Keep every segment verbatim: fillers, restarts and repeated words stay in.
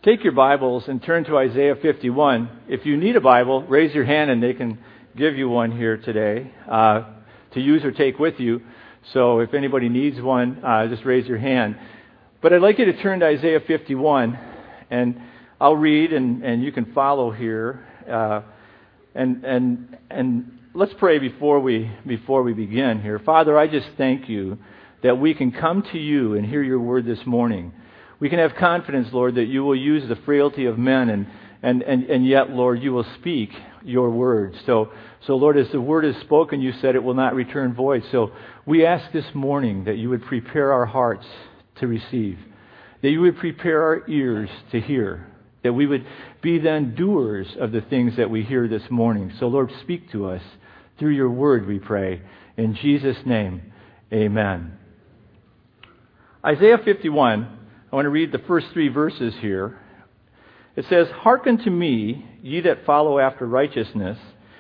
take your Bibles and turn to Isaiah fifty-one. If you need a Bible, raise your hand and they can give you one here today uh, to use or take with you. So if anybody needs one, uh, just raise your hand. But I'd like you to turn to Isaiah fifty-one, and I'll read, and, and you can follow here. Uh, and and and let's pray before we before we begin here. Father, I just thank you that we can come to you and hear your word this morning. We can have confidence, Lord, that you will use the frailty of men, and, and, and, and yet, Lord, you will speak your word. So, so, Lord, as the word is spoken, you said it will not return void. So we ask this morning that you would prepare our hearts to receive, that you would prepare our ears to hear, that we would be then doers of the things that we hear this morning. So, Lord, speak to us through your word, we pray. In Jesus' name, amen. Isaiah fifty-one. I want to read the first three verses here. It says, "Hearken to me, ye that follow after righteousness.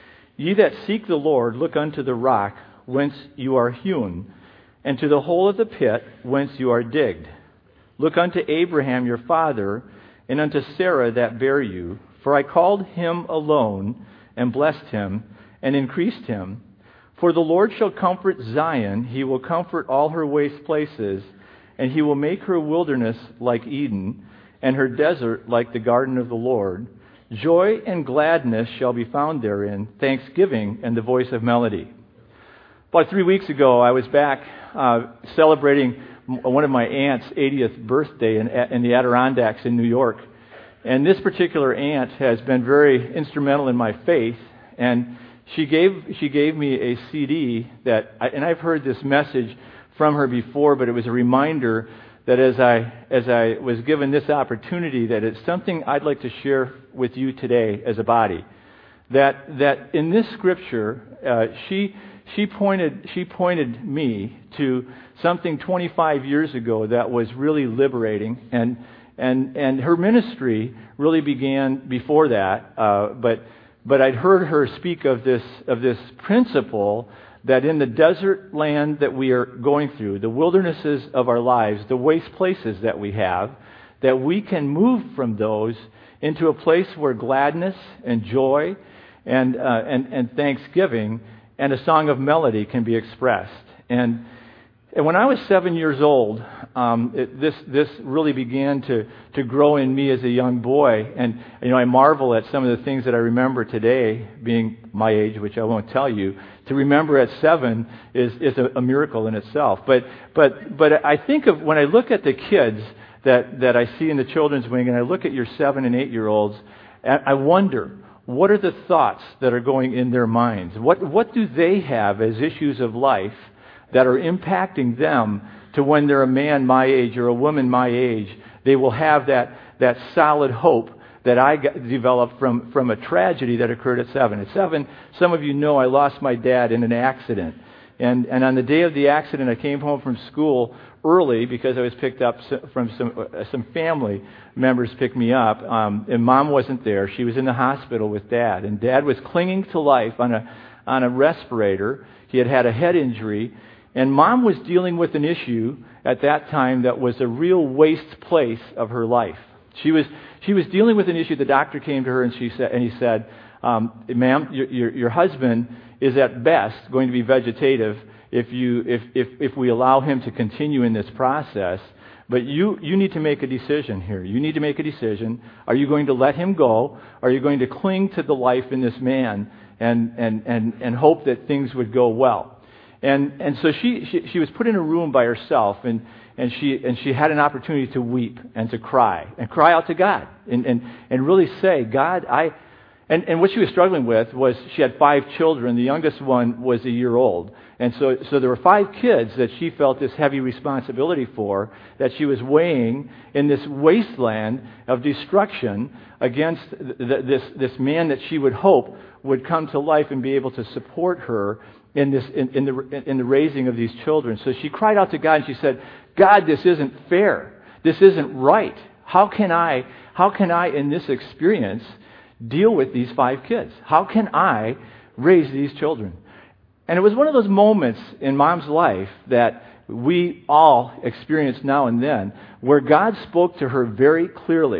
Ye that seek the Lord, look unto the rock whence you are hewn, and to the hole of the pit whence you are digged. Look unto Abraham your father, and unto Sarah that bare you. For I called him alone, and blessed him, and increased him. For the Lord shall comfort Zion, he will comfort all her waste places, and he will make her wilderness like Eden, and her desert like the garden of the Lord. Joy and gladness shall be found therein, thanksgiving and the voice of melody." About three weeks ago, I was back uh, celebrating one of my aunt's eightieth birthday in, in the Adirondacks in New York. And this particular aunt has been very instrumental in my faith, and she gave she gave me a C D that, I, and I've heard this message from her before, but it was a reminder that as I as I was given this opportunity, that it's something I'd like to share with you today as a body. That that in this scripture, uh, she she pointed she pointed me to something twenty-five years ago that was really liberating, and and and her ministry really began before that. Uh, but but I'd heard her speak of this of this principle, that in the desert land that we are going through, the wildernesses of our lives, the waste places that we have, that we can move from those into a place where gladness and joy and uh, and, and thanksgiving and a song of melody can be expressed. And and when I was seven years old, um, it, this this really began to, to grow in me as a young boy. And you know, I marvel at some of the things that I remember today, being my age, which I won't tell you. To remember at seven is is a, a miracle in itself. But but but I think of when I look at the kids that, that I see in the children's wing, and I look at your seven and eight year olds, I wonder, what are the thoughts that are going in their minds? What what do they have as issues of life that are impacting them to when they're a man my age or a woman my age, they will have that, that solid hope that I got, developed from, from a tragedy that occurred at seven. At seven, some of you know I lost my dad in an accident. And, and on the day of the accident, I came home from school early because I was picked up from some, uh, some family members picked me up. Um, and Mom wasn't there. She was in the hospital with Dad. And Dad was clinging to life on a, on a respirator. He had had a head injury. And Mom was dealing with an issue at that time that was a real waste place of her life. She was she was dealing with an issue. The doctor came to her and she said, and he said, um, "Ma'am, your, your your husband is at best going to be vegetative if you if if if we allow him to continue in this process. But you you need to make a decision here. You need to make a decision. Are you going to let him go? Are you going to cling to the life in this man and and and and hope that things would go well?" And and so she, she she was put in a room by herself, and, and she and she had an opportunity to weep and to cry and cry out to God and and, and really say, "God, I." And, and what she was struggling with was she had five children. The youngest one was a year old, and so so there were five kids that she felt this heavy responsibility for, that she was weighing in this wasteland of destruction against th- this this man that she would hope would come to life and be able to support her in this in, in the in the raising of these children. So she cried out to God and she said, "God, this isn't fair. This isn't right. How can I how can I in this experience deal with these five kids? How can I raise these children?" And it was one of those moments in Mom's life that we all experience now and then, where God spoke to her very clearly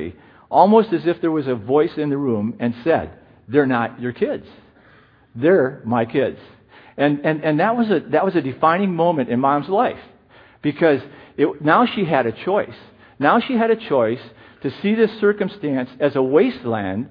almost as if there was a voice in the room and said, they're not your kids. They're my kids. And, and, and that was a, that was a defining moment in Mom's life, because it, now she had a choice. Now she had a choice to see this circumstance as a wasteland,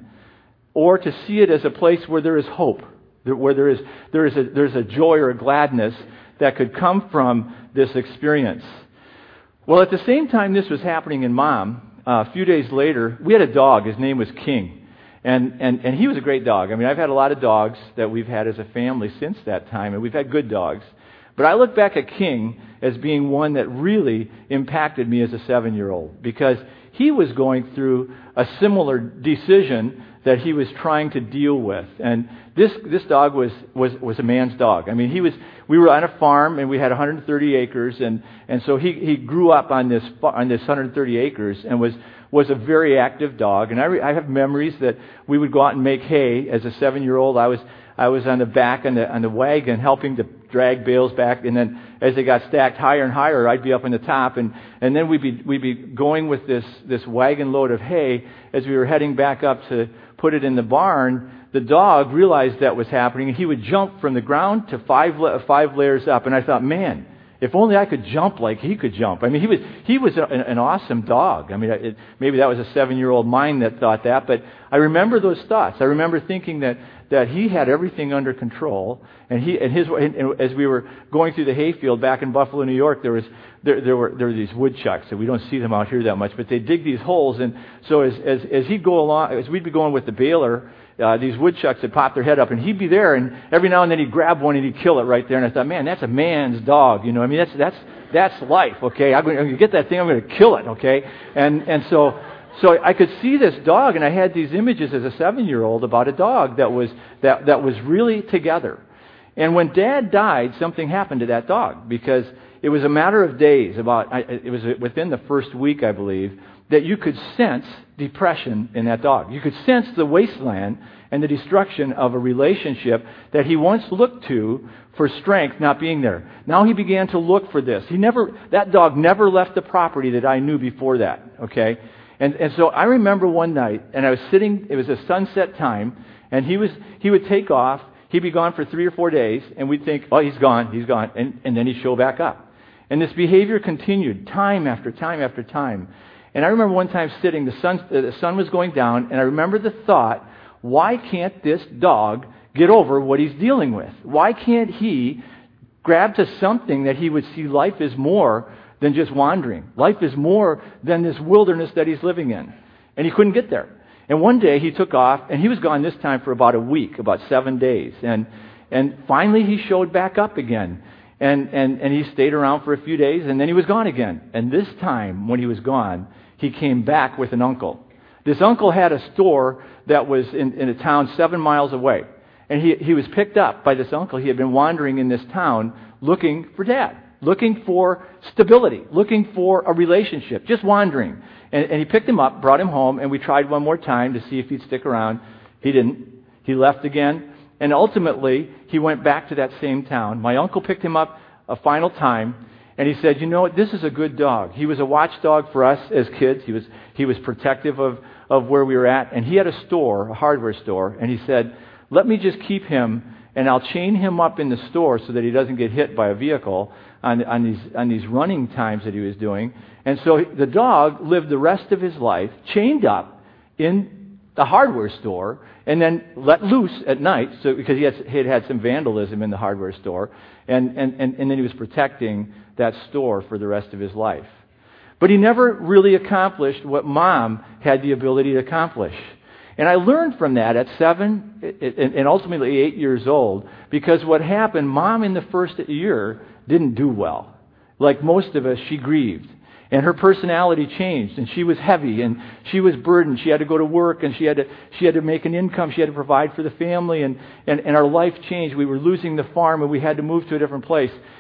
or to see it as a place where there is hope, where there is, there is a, there's a joy or a gladness that could come from this experience. Well, at the same time this was happening in Mom, uh, a few days later, we had a dog. His name was King. And, and, and he was a great dog. I mean, I've had a lot of dogs that we've had as a family since that time, and we've had good dogs. But I look back at King as being one that really impacted me as a seven-year-old, because he was going through a similar decision that he was trying to deal with. And this this dog was, was, was a man's dog. I mean, he was. We were on a farm, and we had one hundred thirty acres, and, and so he, he grew up on this on this one hundred thirty acres and was was a very active dog. And I, re, I have memories that we would go out and make hay as a seven-year-old. I was I was on the back on the on the wagon helping to drag bales back, and then as they got stacked higher and higher, I'd be up on the top, and, and then we'd be we'd be going with this this wagon load of hay as we were heading back up to put it in the barn. The dog realized that was happening, and he would jump from the ground to five five layers up, and I thought, man, if only I could jump like he could jump. I mean, he was he was a, an awesome dog. I mean, it, maybe that was a seven-year-old mind that thought that, but I remember those thoughts. I remember thinking that, that he had everything under control, and he and his and as we were going through the hayfield back in Buffalo, New York, there was there there were there were these woodchucks, and we don't see them out here that much, but they dig these holes, and so as as as he'd go along, as we'd be going with the baler. Uh, these woodchucks would pop their head up, and he'd be there, and every now and then he'd grab one and he'd kill it right there. And I thought, man, that's a man's dog, you know. I mean, that's that's that's life, okay. I'm going to get that thing. I'm going to kill it, okay. And and so so I could see this dog, and I had these images as a seven-year-old about a dog that was that that was really together. And when Dad died, something happened to that dog, because it was a matter of days. About it was within the first week, I believe, that you could sense depression in that dog. You could sense the wasteland and the destruction of a relationship that he once looked to for strength not being there. Now he began to look for this. He never, that dog never left the property that I knew before that, okay? And and so I remember one night, and I was sitting, it was a sunset time, and he was he would take off. He'd be gone for three or four days, and we'd think, oh, he's gone, he's gone, and, and then he'd show back up. And this behavior continued time after time after time. And I remember one time sitting, the sun, the sun was going down, and I remember the thought, why can't this dog get over what he's dealing with? Why can't he grab to something that he would see life is more than just wandering? Life is more than this wilderness that he's living in. And he couldn't get there. And one day he took off, and he was gone this time for about a week, about seven days. And and finally he showed back up again. And, and, and he stayed around for a few days, and then he was gone again. And this time, when he was gone, he came back with an uncle. This uncle had a store that was in, in a town seven miles away. And he, he was picked up by this uncle. He had been wandering in this town looking for Dad, looking for stability, looking for a relationship, just wandering. And, and he picked him up, brought him home, and we tried one more time to see if he'd stick around. He didn't. He left again. And ultimately, he went back to that same town. My uncle picked him up a final time, and he said, you know what, this is a good dog. He was a watchdog for us as kids. He was he was protective of, of where we were at. And he had a store, a hardware store, and he said, let me just keep him, and I'll chain him up in the store so that he doesn't get hit by a vehicle on, on, these, on these running times that he was doing. And so the dog lived the rest of his life chained up in the hardware store, and then let loose at night, so because he had, he had had some vandalism in the hardware store, and, and, and, and then he was protecting that store for the rest of his life. But he never really accomplished what Mom had the ability to accomplish. And I learned from that at seven and ultimately eight years old, because what happened, Mom in the first year didn't do well. Like most of us, she grieved. And her personality changed, and she was heavy, and she was burdened. She had to go to work, and she had to she had to make an income. She had to provide for the family, and, and, and our life changed. We were losing the farm, and we had to move to a different place.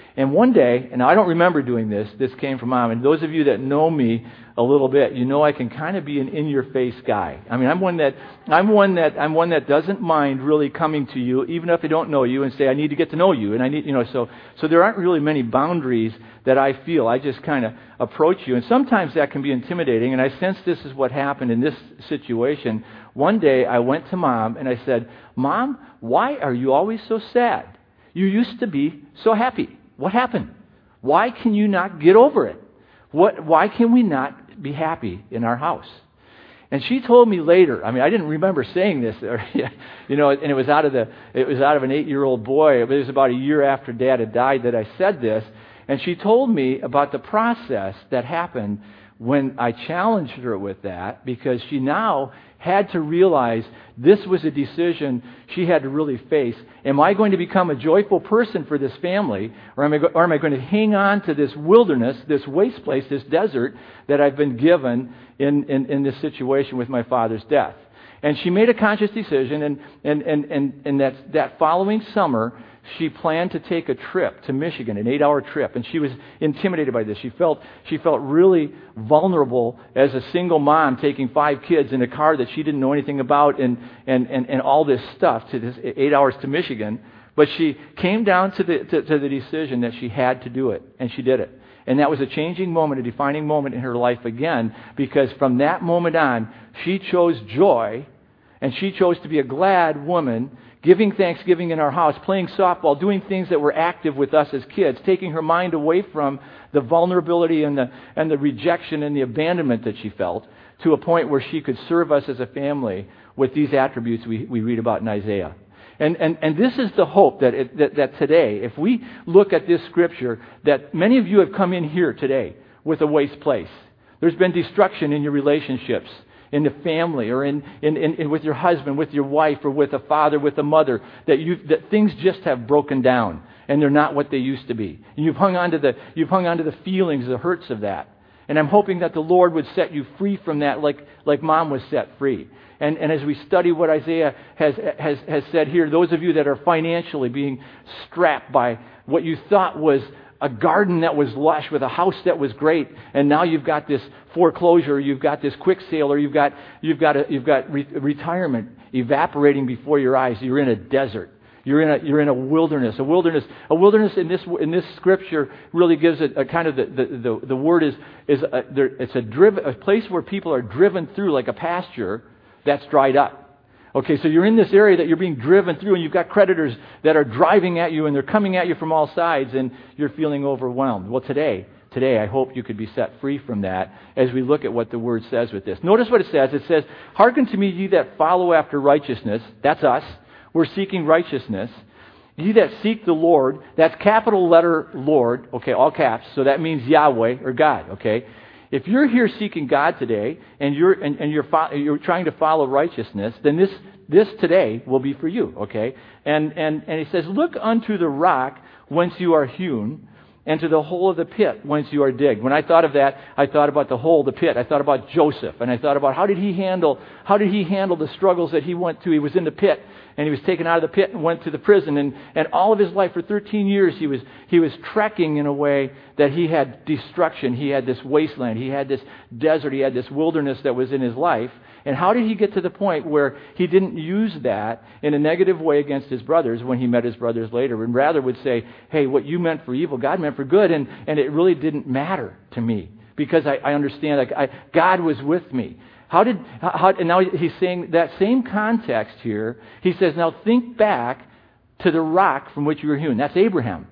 And one day, and I don't remember doing this, this came from Mom, and those of you that know me a little bit, you know I can kind of be an in-your-face guy. I mean, I'm one that I'm one that I'm one that doesn't mind really coming to you, even if I don't know you, and say I need to get to know you, and I need, you know, so so there aren't really many boundaries that I feel. I just kind of approach you, and sometimes that can be intimidating. And I sense this is what happened in this situation. One day, I went to Mom and I said, "Mom, why are you always so sad? You used to be so happy. What happened? Why can you not get over it? What? Why can we not be happy in our house?" And she told me later. I mean, I didn't remember saying this, you know, and it was out of the it was out of an eight-year-old boy. It was about a year after Dad had died that I said this, and she told me about the process that happened when I challenged her with that, because she now had to realize this was a decision she had to really face. Am I going to become a joyful person for this family, or am I, go- or am I going to hang on to this wilderness, this waste place, this desert that I've been given in, in, in this situation with my father's death? And she made a conscious decision, and, and, and, and, and that, that following summer, she planned to take a trip to Michigan, an eight-hour trip, and she was intimidated by this. She felt she felt really vulnerable as a single mom taking five kids in a car that she didn't know anything about, and and, and, and all this stuff to this eight hours to Michigan. But she came down to the to, to the decision that she had to do it, and she did it. And that was a changing moment, a defining moment in her life again, because from that moment on, she chose joy, and she chose to be a glad woman, giving Thanksgiving in our house, playing softball, doing things that were active with us as kids, taking her mind away from the vulnerability and the and the rejection and the abandonment that she felt, to a point where she could serve us as a family with these attributes we, we read about in Isaiah. And, and, and this is the hope that, it, that that today, if we look at this scripture, that many of you have come in here today with a waste place. There's been destruction in your relationships, in the family, or in, in, in, in with your husband, with your wife, or with a father, with a mother, that you that things just have broken down and they're not what they used to be. And you've hung on to the you've hung on to the feelings, the hurts of that. And I'm hoping that the Lord would set you free from that, like like Mom was set free. And and as we study what Isaiah has has has said here, those of you that are financially being strapped by what you thought was a garden that was lush with a house that was great, and now you've got this foreclosure, you've got this quick sale, or you've got you've got a, you've got re- retirement evaporating before your eyes. You're in a desert. You're in a you're in a wilderness. A wilderness. A wilderness in this in this scripture really gives it a kind of the the, the, the word is is a, there, it's a driven a place where people are driven through like a pasture that's dried up. Okay, so you're in this area that you're being driven through, and you've got creditors that are driving at you, and they're coming at you from all sides, and you're feeling overwhelmed. Well, today, today, I hope you could be set free from that as we look at what the Word says with this. Notice what it says. It says, "Hearken to me, ye that follow after righteousness." That's us. We're seeking righteousness. "Ye that seek the Lord." That's capital letter Lord. Okay, all caps. So that means Yahweh or God. Okay. If you're here seeking God today, and you're and, and you're fo- you're trying to follow righteousness, then this this today will be for you, okay? And and and he says, "Look unto the rock whence you are hewn, and to the hole of the pit whence you are digged." When I thought of that, I thought about the hole, the pit. I thought about Joseph, and I thought about how did he handle how did he handle the struggles that he went through. He was in the pit, and he was taken out of the pit and went to the prison, and, and all of his life for thirteen years he was he was trekking in a way that he had destruction. He had this wasteland. He had this desert. He had this wilderness that was in his life. And how did he get to the point where he didn't use that in a negative way against his brothers when he met his brothers later, and rather would say, "Hey, what you meant for evil, God meant for good, and, and it really didn't matter to me because I, I understand like I, God was with me." How did how, and now he's saying that same context here. He says, "Now think back to the rock from which you were hewn." That's Abraham.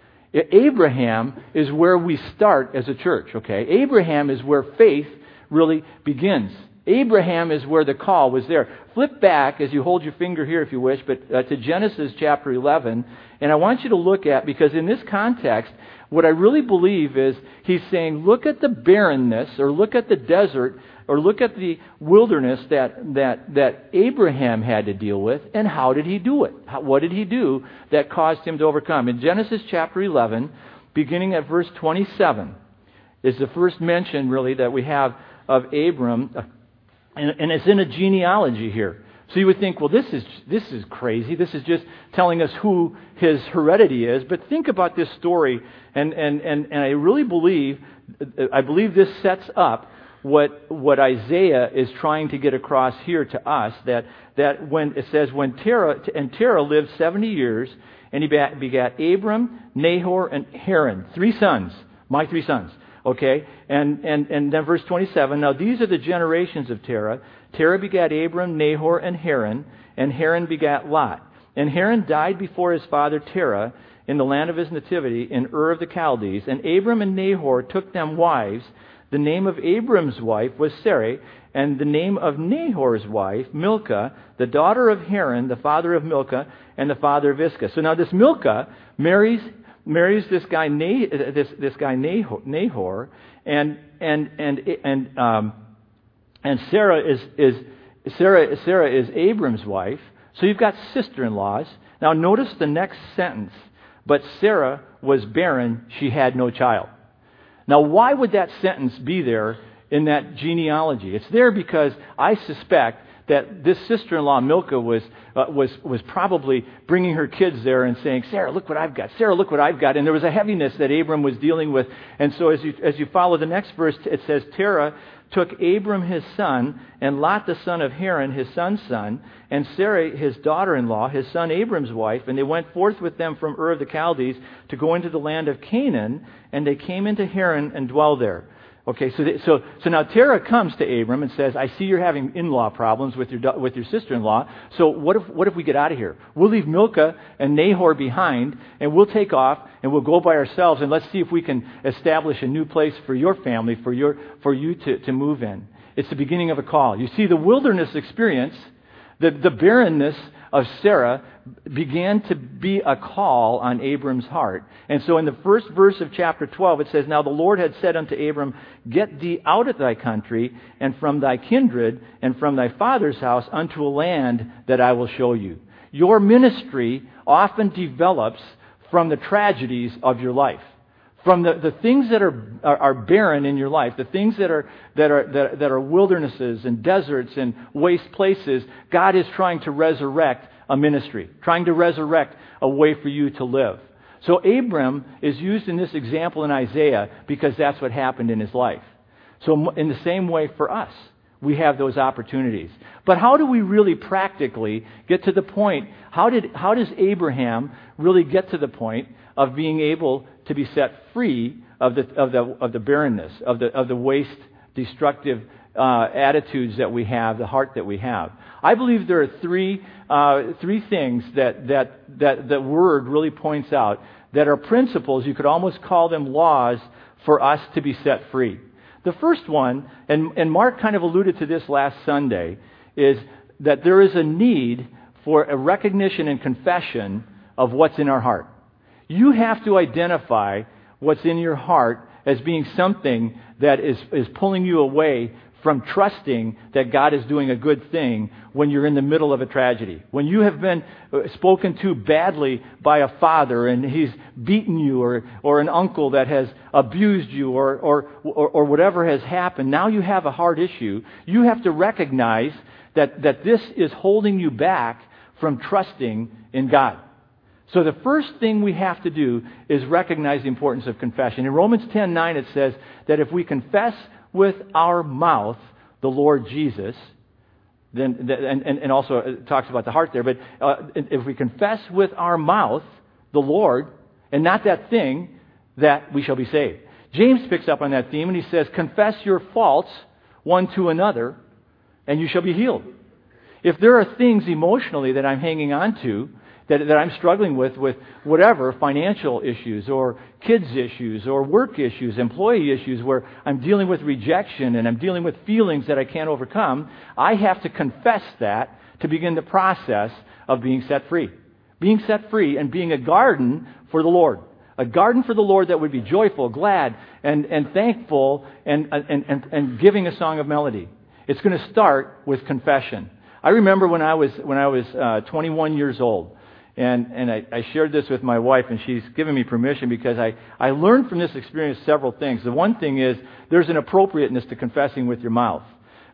Abraham is where we start as a church. Okay, Abraham is where faith really begins. Abraham is where the call was there. Flip back as you hold your finger here if you wish, but uh, to Genesis chapter eleven. And I want you to look at, because in this context, what I really believe is he's saying, look at the barrenness, or look at the desert, or look at the wilderness that, that, that Abraham had to deal with, and how did he do it? How, what did he do that caused him to overcome? In Genesis chapter eleven, beginning at verse twenty-seven, is the first mention really that we have of Abram. And, and it's in a genealogy here. So you would think, well, this is this is crazy. This is just telling us who his heredity is. But think about this story, and and and, and I really believe I believe this sets up what what Isaiah is trying to get across here to us. That that when it says when Terah and Terah lived seventy years, and he begat Abram, Nahor, and Haran, three sons, my three sons. Okay, and, and, and then verse twenty-seven, now these are the generations of Terah. Terah begat Abram, Nahor, and Haran, and Haran begat Lot. And Haran died before his father Terah in the land of his nativity in Ur of the Chaldees. And Abram and Nahor took them wives. The name of Abram's wife was Sarai, and the name of Nahor's wife, Milcah, the daughter of Haran, the father of Milcah, and the father of Iscah. So now this Milcah marries marries this guy this this guy Nahor, Nahor and and and and um, and Sarah is is Sarah Sarah is Abram's wife. So you've got sister-in-laws. Now notice the next sentence. But Sarah was barren; she had no child. Now why would that sentence be there in that genealogy? It's there because I suspect that this sister-in-law Milcah was uh, was was probably bringing her kids there and saying, Sarah, look what I've got. Sarah, look what I've got. And there was a heaviness that Abram was dealing with. And so as you as you follow the next verse, it says, Terah took Abram his son, and Lot the son of Haran, his son's son, and Sarai his daughter-in-law, his son Abram's wife, and they went forth with them from Ur of the Chaldees to go into the land of Canaan, and they came into Haran and dwell there. Okay, so they, so so now Terah comes to Abram and says, "I see you're having in-law problems with your with your sister-in-law. So what if what if we get out of here? We'll leave Milcah and Nahor behind, and we'll take off and we'll go by ourselves, and let's see if we can establish a new place for your family, for your for you to, to move in." It's the beginning of a call. You see, the wilderness experience, the the barrenness of Sarah began to be a call on Abram's heart. And so in the first verse of chapter twelve, it says, Now the Lord had said unto Abram, Get thee out of thy country, and from thy kindred, and from thy father's house, unto a land that I will show you. Your ministry often develops from the tragedies of your life. From the, the things that are, are are barren in your life, the things that are that are that, that are wildernesses and deserts and waste places, God is trying to resurrect a ministry, trying to resurrect a way for you to live. So Abram is used in this example in Isaiah because that's what happened in his life. So in the same way for us, we have those opportunities. But how do we really practically get to the point? How did how does Abraham really get to the point of being able to be set free of the of the of the barrenness, of the of the waste, destructive uh, attitudes that we have, the heart that we have? I believe there are three uh, three things that that that the Word really points out that are principles. You could almost call them laws for us to be set free. The first one, and, and Mark kind of alluded to this last Sunday, is that there is a need for a recognition and confession of what's in our heart. You have to identify what's in your heart as being something that is, is pulling you away from trusting that God is doing a good thing when you're in the middle of a tragedy. When you have been spoken to badly by a father and he's beaten you, or, or an uncle that has abused you, or, or, or, or whatever has happened, now you have a heart issue. You have to recognize that, that this is holding you back from trusting in God. So the first thing we have to do is recognize the importance of confession. In Romans ten nine it says that if we confess with our mouth the Lord Jesus, then and, and, and also it talks about the heart there, but uh, if we confess with our mouth the Lord and not that thing, that we shall be saved. James picks up on that theme and he says, confess your faults one to another and you shall be healed. If there are things emotionally that I'm hanging on to, That, that I'm struggling with, with whatever, financial issues or kids issues or work issues, employee issues, where I'm dealing with rejection and I'm dealing with feelings that I can't overcome, I have to confess that to begin the process of being set free. Being set free and being a garden for the Lord. A garden for the Lord that would be joyful, glad, and, and thankful, and, and, and, and giving a song of melody. It's going to start with confession. I remember when I was, when I was uh, twenty-one years old. And and I, I shared this with my wife, and she's given me permission because I, I learned from this experience several things. The one thing is there's an appropriateness to confessing with your mouth.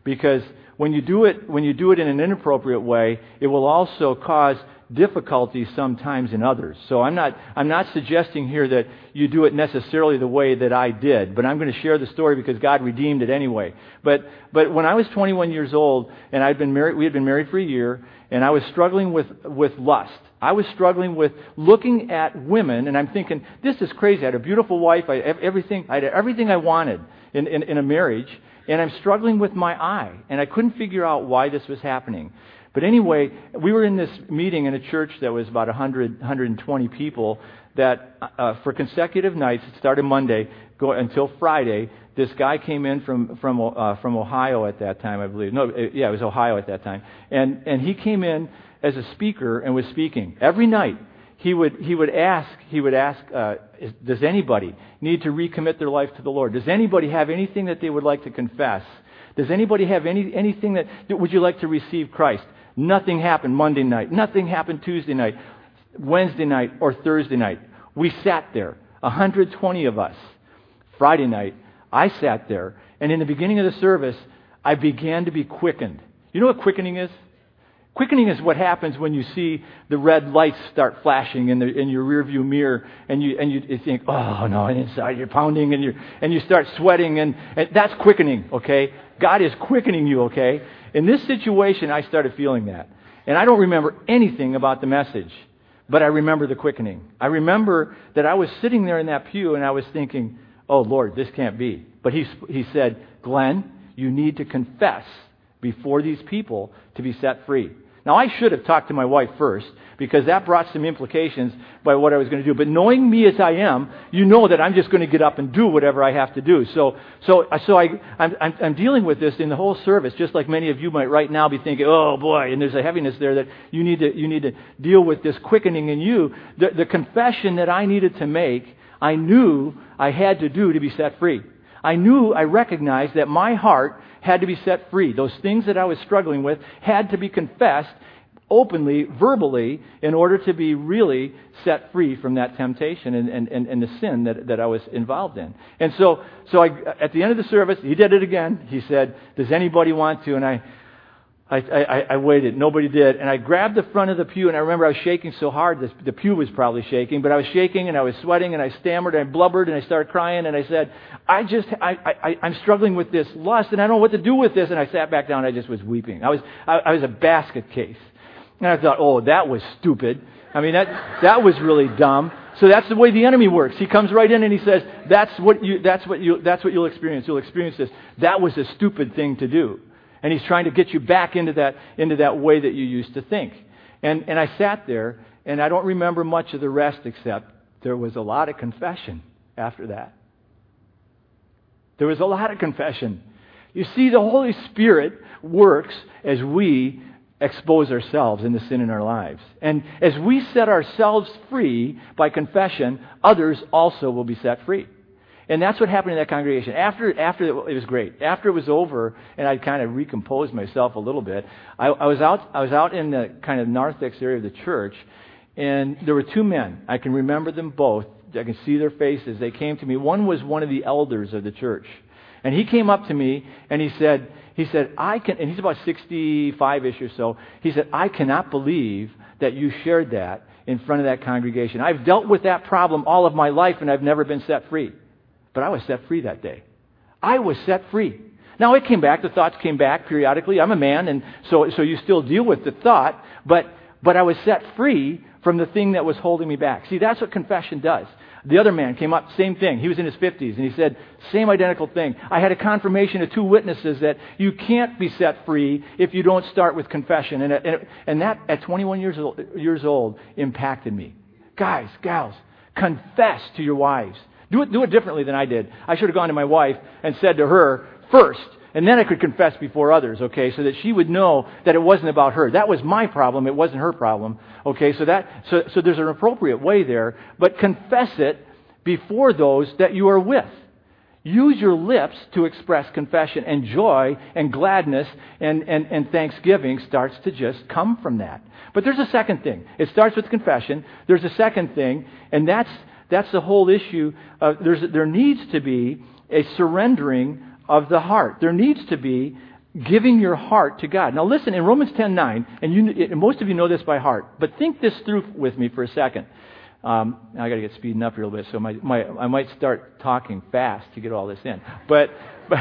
because when you do it, when you do it in an inappropriate way, it will also cause difficulties sometimes in others. So I'm not I'm not suggesting here that you do it necessarily the way that I did, but I'm going to share the story because God redeemed it anyway. But but when I was twenty-one years old and I'd been married, we had been married for a year, and I was struggling with with lust. I was struggling with looking at women, and I'm thinking, this is crazy. I had a beautiful wife. I had everything. I had everything I wanted in, in, in a marriage, and I'm struggling with my eye, and I couldn't figure out why this was happening. But anyway, we were in this meeting in a church that was about one hundred, one hundred twenty people that uh, for consecutive nights, it started Monday, go until Friday, this guy came in from from uh, from Ohio at that time, I believe. No, yeah, it was Ohio at that time. And and he came in as a speaker and was speaking. Every night, he would he would ask, he would ask, uh, is, does anybody need to recommit their life to the Lord? Does anybody have anything that they would like to confess? Does anybody have any anything that, would you like to receive Christ? Nothing happened Monday night. Nothing happened Tuesday night, Wednesday night, or Thursday night. We sat there, one hundred twenty of us. Friday night, I sat there, and in the beginning of the service, I began to be quickened. You know what quickening is? Quickening is what happens when you see the red lights start flashing in the in your rearview mirror, and you and you, you think, oh no, and inside you're pounding, and you and you start sweating, and, and that's quickening. Okay, God is quickening you. Okay, in this situation, I started feeling that, and I don't remember anything about the message, but I remember the quickening. I remember that I was sitting there in that pew, and I was thinking, oh Lord, this can't be. But he he said, Glenn, you need to confess before these people to be set free. Now, I should have talked to my wife first, because that brought some implications by what I was going to do. But knowing me as I am, you know that I'm just going to get up and do whatever I have to do. So, so, so I, I'm, I'm, I'm dealing with this in the whole service, just like many of you might right now be thinking, oh boy, and there's a heaviness there that you need to, you need to deal with this quickening in you. The, the confession that I needed to make, I knew I had to do to be set free. I knew, I recognized that my heart had to be set free. Those things that I was struggling with had to be confessed openly, verbally, in order to be really set free from that temptation and, and, and, and the sin that, that I was involved in. And so, so I, at the end of the service, he did it again. He said, does anybody want to? And I, I, I, I waited. Nobody did. And I grabbed the front of the pew, and I remember I was shaking so hard, the, the pew was probably shaking, but I was shaking, and I was sweating, and I stammered, and I blubbered, and I started crying, and I said, I just, I, I, I'm struggling with this lust, and I don't know what to do with this. And I sat back down, and I just was weeping. I was, I, I was a basket case. And I thought, oh, that was stupid. I mean, that, that was really dumb. So that's the way the enemy works. He comes right in and he says, that's what you, that's what you, that's what you'll experience. You'll experience this. That was a stupid thing to do. And he's trying to get you back into that into that way that you used to think. And and I sat there, and I don't remember much of the rest except there was a lot of confession after that. There was a lot of confession. You see, the Holy Spirit works as we expose ourselves in the sin in our lives. And as we set ourselves free by confession, others also will be set free. And that's what happened in that congregation. After, after it was great. After it was over, and I kind of recomposed myself a little bit. I, I was out. I was out in the kind of narthex area of the church, and there were two men. I can remember them both. I can see their faces. They came to me. One was one of the elders of the church, and he came up to me and he said, "He said I can." And he's about sixty-five-ish or so. He said, "I cannot believe that you shared that in front of that congregation. I've dealt with that problem all of my life, and I've never been set free." But I was set free that day. I was set free. Now it came back. The thoughts came back periodically. I'm a man, and so so you still deal with the thought. But but I was set free from the thing that was holding me back. See, that's what confession does. The other man came up, same thing. He was in his fifties, and he said, same identical thing. I had a confirmation of two witnesses that you can't be set free if you don't start with confession. And and, and that, at twenty-one years old, years old, impacted me. Guys, gals, confess to your wives. Do it, do it differently than I did. I should have gone to my wife and said to her first, and then I could confess before others, okay, so that she would know that it wasn't about her. That was my problem. It wasn't her problem, okay, so that so, so there's an appropriate way there, but confess it before those that you are with. Use your lips to express confession, and joy and gladness and, and, and thanksgiving starts to just come from that. But there's a second thing. It starts with confession. There's a second thing, and that's That's the whole issue. Of, there's, there needs to be a surrendering of the heart. There needs to be giving your heart to God. Now listen, in Romans ten nine, and you, and most of you know this by heart, but think this through with me for a second. Um, I got to get speeding up here a little bit, so my, my, I might start talking fast to get all this in. But but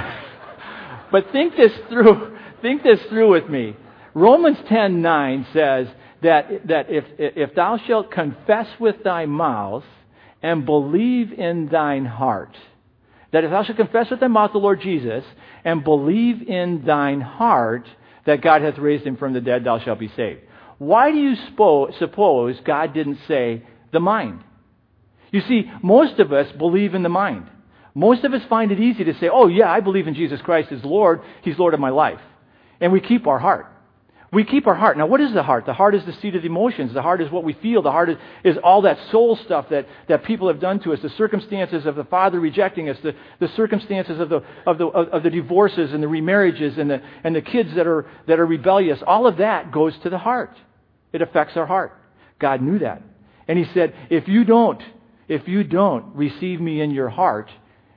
but think this through. Think this through with me. Romans ten nine says that that if if thou shalt confess with thy mouth and believe in thine heart, that if thou shalt confess with thy mouth the Lord Jesus and believe in thine heart that God hath raised him from the dead, thou shalt be saved. Why do you spo- suppose God didn't say the mind? You see, most of us believe in the mind. Most of us find it easy to say, oh yeah, I believe in Jesus Christ as Lord. He's Lord of my life. And we keep our heart. We keep our heart. Now, what is the heart? The heart is the seat of the emotions. The heart is what we feel. The heart is, is all that soul stuff that, that people have done to us. The circumstances of the father rejecting us. The, the circumstances of the of the of, of the divorces and the remarriages and the and the kids that are that are rebellious. All of that goes to the heart. It affects our heart. God knew that, and He said, if you don't, if you don't receive me in your heart,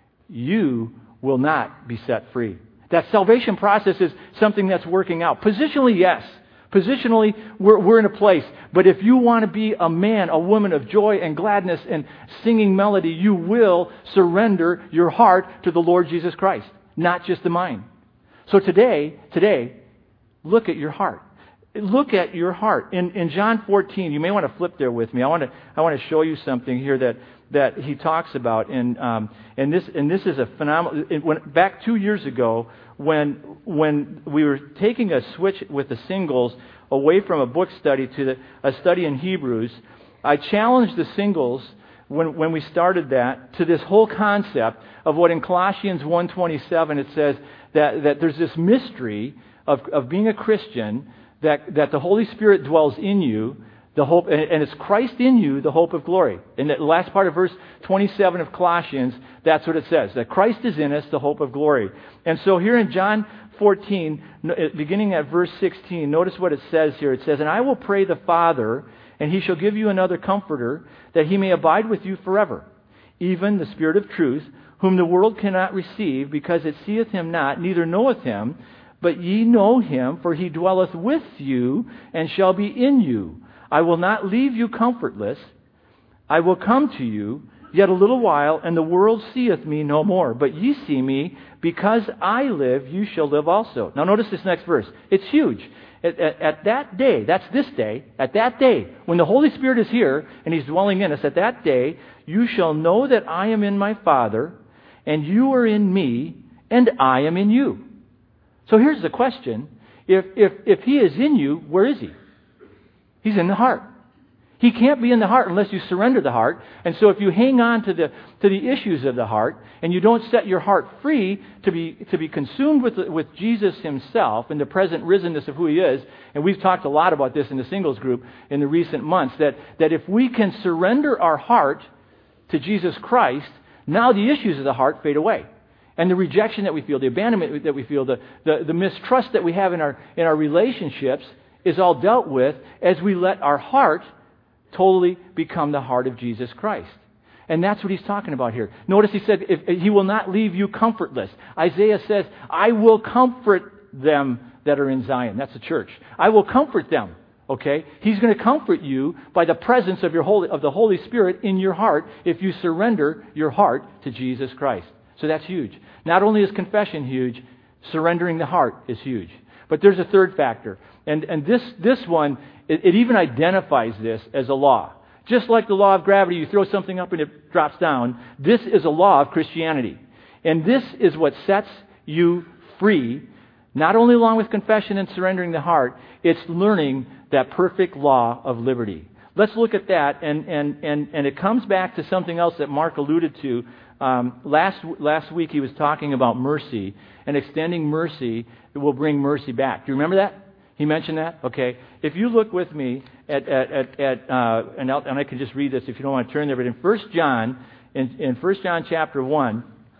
you will not be set free. That salvation process is something that's working out. Positionally, yes. Positionally, we're, we're in a place. But if you want to be a man, a woman of joy and gladness and singing melody, you will surrender your heart to the Lord Jesus Christ, not just the mind. So today, today, look at your heart. Look at your heart. In, in John fourteen, you may want to flip there with me. I want to I want to show you something here that that he talks about, and um, and this and this is a phenomenal. It went back two years ago when when we were taking a switch with the singles away from a book study to the, a study in Hebrews. I challenged the singles when when we started that to this whole concept of what in Colossians one twenty-seven it says that that there's this mystery of of being a Christian, that that the Holy Spirit dwells in you. The hope, and it's Christ in you, the hope of glory. In the last part of verse twenty-seven of Colossians, that's what it says, that Christ is in us, the hope of glory. And so here in John fourteen, beginning at verse sixteen, notice what it says here. It says, and I will pray the Father, and He shall give you another Comforter, that He may abide with you forever, even the Spirit of truth, whom the world cannot receive, because it seeth Him not, neither knoweth Him, but ye know Him, for He dwelleth with you, and shall be in you. I will not leave you comfortless. I will come to you yet a little while, and the world seeth me no more. But ye see me, because I live, you shall live also. Now notice this next verse. It's huge. At, at, at that day, that's this day, at that day, when the Holy Spirit is here, and He's dwelling in us, at that day, you shall know that I am in my Father, and you are in me, and I am in you. So here's the question. If, if, if He is in you, where is He? He's in the heart. He can't be in the heart unless you surrender the heart. And so if you hang on to the to the issues of the heart and you don't set your heart free to be to be consumed with with Jesus Himself and the present risenness of who He is, and we've talked a lot about this in the singles group in the recent months, that, that if we can surrender our heart to Jesus Christ, now the issues of the heart fade away. And the rejection that we feel, the abandonment that we feel, the, the, the mistrust that we have in our in our relationships is all dealt with as we let our heart totally become the heart of Jesus Christ. And that's what He's talking about here. Notice He said, if, He will not leave you comfortless. Isaiah says, I will comfort them that are in Zion. That's the church. I will comfort them. Okay? He's going to comfort you by the presence of, your Holy, of the Holy Spirit in your heart if you surrender your heart to Jesus Christ. So that's huge. Not only is confession huge, surrendering the heart is huge. But there's a third factor. And and this this one, it, it even identifies this as a law. Just like the law of gravity, you throw something up and it drops down. This is a law of Christianity. And this is what sets you free, not only along with confession and surrendering the heart, it's learning that perfect law of liberty. Let's look at that, and and and, and it comes back to something else that Mark alluded to. Um, last last week he was talking about mercy, and extending mercy will bring mercy back. Do you remember that? He mentioned that? Okay. If you look with me at, at, at, at uh, and, I'll, and I can just read this if you don't want to turn there, but in First John, in, in First John chapter one,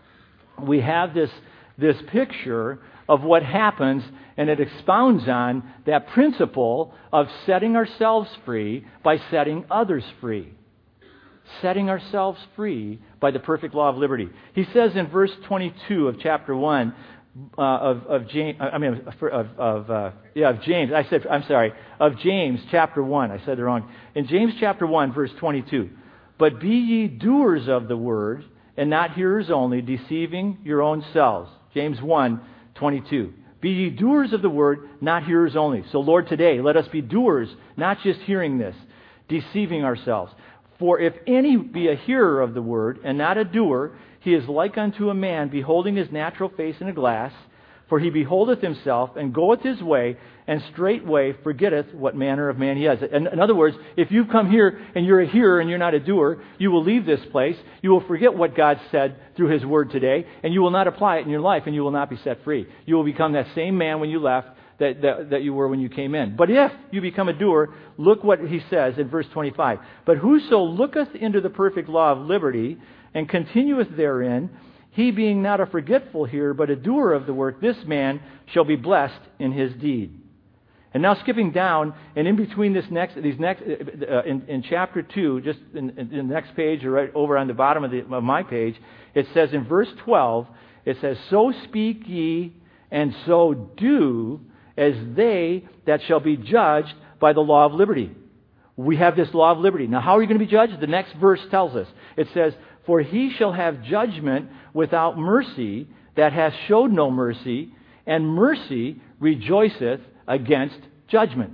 we have this, this picture of what happens, and it expounds on that principle of setting ourselves free by setting others free. Setting ourselves free by the perfect law of liberty. He says in verse twenty-two of chapter one, uh, of, of James, I mean, of, of uh, yeah, of James. I said, I'm sorry, of James chapter one. I said it wrong. In James chapter one, verse twenty-two. But be ye doers of the word, and not hearers only, deceiving your own selves. James one, twenty-two. Be ye doers of the word, not hearers only. So, Lord, today, let us be doers, not just hearing this, deceiving ourselves. For if any be a hearer of the word, and not a doer, he is like unto a man beholding his natural face in a glass. For he beholdeth himself, and goeth his way, and straightway forgetteth what manner of man he is. In, in other words, if you've come here and you're a hearer and you're not a doer, you will leave this place, you will forget what God said through His Word today, and you will not apply it in your life, and you will not be set free. You will become that same man when you left that, that, that you were when you came in. But if you become a doer, look what he says in verse twenty-five. But whoso looketh into the perfect law of liberty, and continueth therein, he being not a forgetful hearer, but a doer of the work, this man shall be blessed in his deed. And now skipping down, and in between this next, these next, uh, in, in chapter two, just in, in the next page, or right over on the bottom of, the, of my page, it says in verse twelve, it says, So speak ye, and so do, as they that shall be judged by the law of liberty. We have this law of liberty. Now, how are you going to be judged? The next verse tells us. It says, For he shall have judgment without mercy that hath showed no mercy, and mercy rejoiceth against judgment.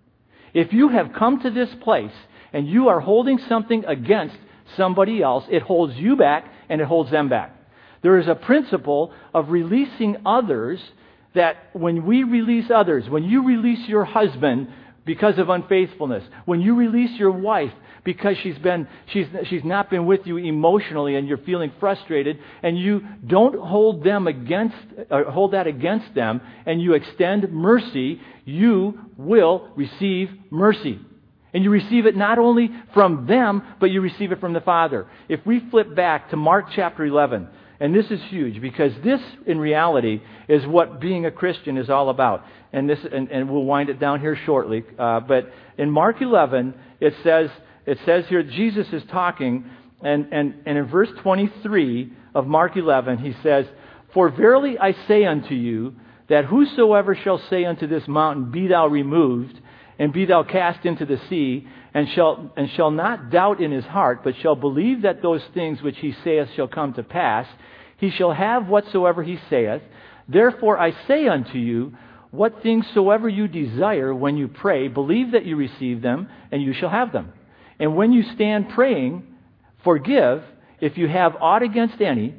If you have come to this place and you are holding something against somebody else, it holds you back and it holds them back. There is a principle of releasing others, that when we release others, when you release your husband because of unfaithfulness, when you release your wife because she's been she's she's not been with you emotionally and you're feeling frustrated, and you don't hold them against or hold that against them, and you extend mercy, you will receive mercy. And you receive it not only from them, but you receive it from the Father. If we flip back to Mark chapter eleven, and this is huge, because this, in reality, is what being a Christian is all about. And this, and, and we'll wind it down here shortly. Uh, but in Mark eleven, it says, it says here, Jesus is talking, and, and, and in verse twenty-three of Mark eleven, he says, For verily I say unto you, that whosoever shall say unto this mountain, Be thou removed, and be thou cast into the sea, and shall and shall not doubt in his heart, but shall believe that those things which he saith shall come to pass, he shall have whatsoever he saith. Therefore I say unto you, what things soever you desire when you pray, believe that you receive them, and you shall have them. And when you stand praying, forgive, if you have aught against any,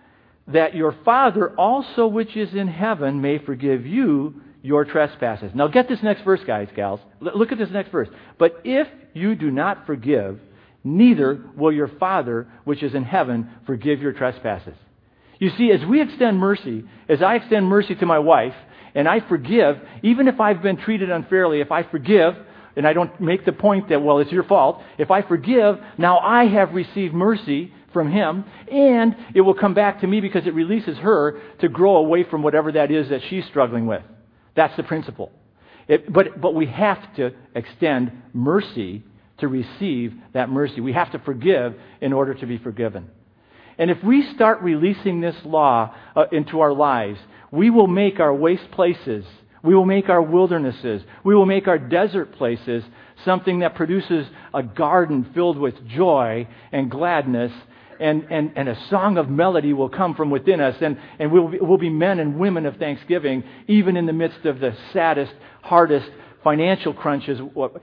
that your Father also which is in heaven may forgive you your trespasses. Now get this next verse, guys, gals. L- look at this next verse. But if you do not forgive, neither will your Father which is in heaven forgive your trespasses. You see, as we extend mercy, as I extend mercy to my wife, and I forgive, even if I've been treated unfairly, if I forgive, and I don't make the point that, well, it's your fault, if I forgive, now I have received mercy from Him, and it will come back to me because it releases her to grow away from whatever that is that she's struggling with. That's the principle. It, but, but we have to extend mercy to receive that mercy. We have to forgive in order to be forgiven. And if we start releasing this law uh, into our lives, we will make our waste places, we will make our wildernesses, we will make our desert places something that produces a garden filled with joy and gladness, and, and, and a song of melody will come from within us, and, and we'll, be, we'll be men and women of thanksgiving, even in the midst of the saddest, hardest financial crunches,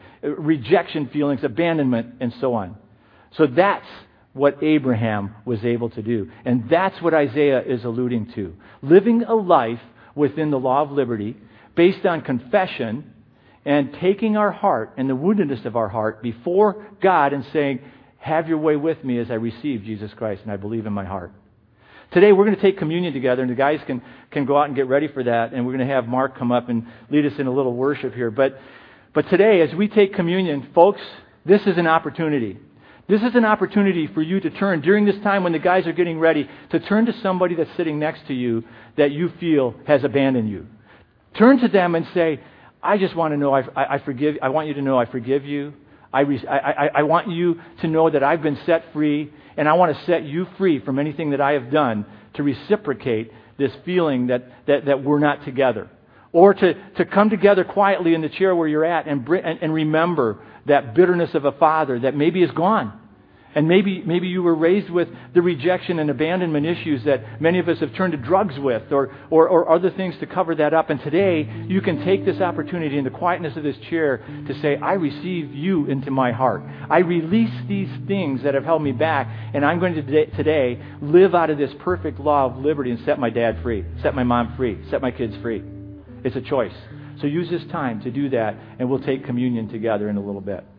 rejection feelings, abandonment, and so on. So that's what Abraham was able to do. And that's what Isaiah is alluding to. Living a life within the law of liberty based on confession and taking our heart and the woundedness of our heart before God and saying, have your way with me as I receive Jesus Christ and I believe in my heart. Today we're going to take communion together, and the guys can, can go out and get ready for that, and we're going to have Mark come up and lead us in a little worship here. But, but today, as we take communion, folks, this is an opportunity. This is an opportunity for you to turn, during this time when the guys are getting ready, to turn to somebody that's sitting next to you that you feel has abandoned you. Turn to them and say, I just want to know, I, I, I forgive, I want you to know I forgive you. I, I, I want you to know that I've been set free, and I want to set you free from anything that I have done to reciprocate this feeling that, that, that we're not together. Or to, to come together quietly in the chair where you're at and, and, and remember that bitterness of a father that maybe is gone. And maybe maybe you were raised with the rejection and abandonment issues that many of us have turned to drugs with, or, or, or other things to cover that up. And today, you can take this opportunity in the quietness of this chair to say, I receive you into my heart. I release these things that have held me back, and I'm going to today, today live out of this perfect law of liberty and set my dad free, set my mom free, set my kids free. It's a choice. So use this time to do that, and we'll take communion together in a little bit.